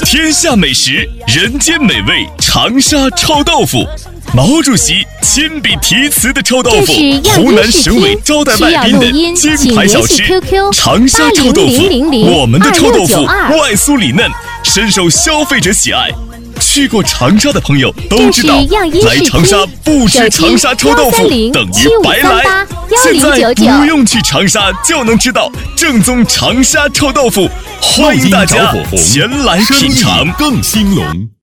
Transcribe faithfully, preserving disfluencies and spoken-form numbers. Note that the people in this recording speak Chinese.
天下美食，人间美味，长沙臭豆腐。毛主席亲笔题词的臭豆腐，湖南省委招待外宾的金牌小吃。长沙臭豆腐，我们的臭豆腐外酥里嫩，深受消费者喜爱。去过长沙的朋友都知道，来长沙不吃长沙臭豆腐等于白来。现在不用去长沙就能吃到正宗长沙臭豆腐，欢迎大家前来品尝。 更兴隆。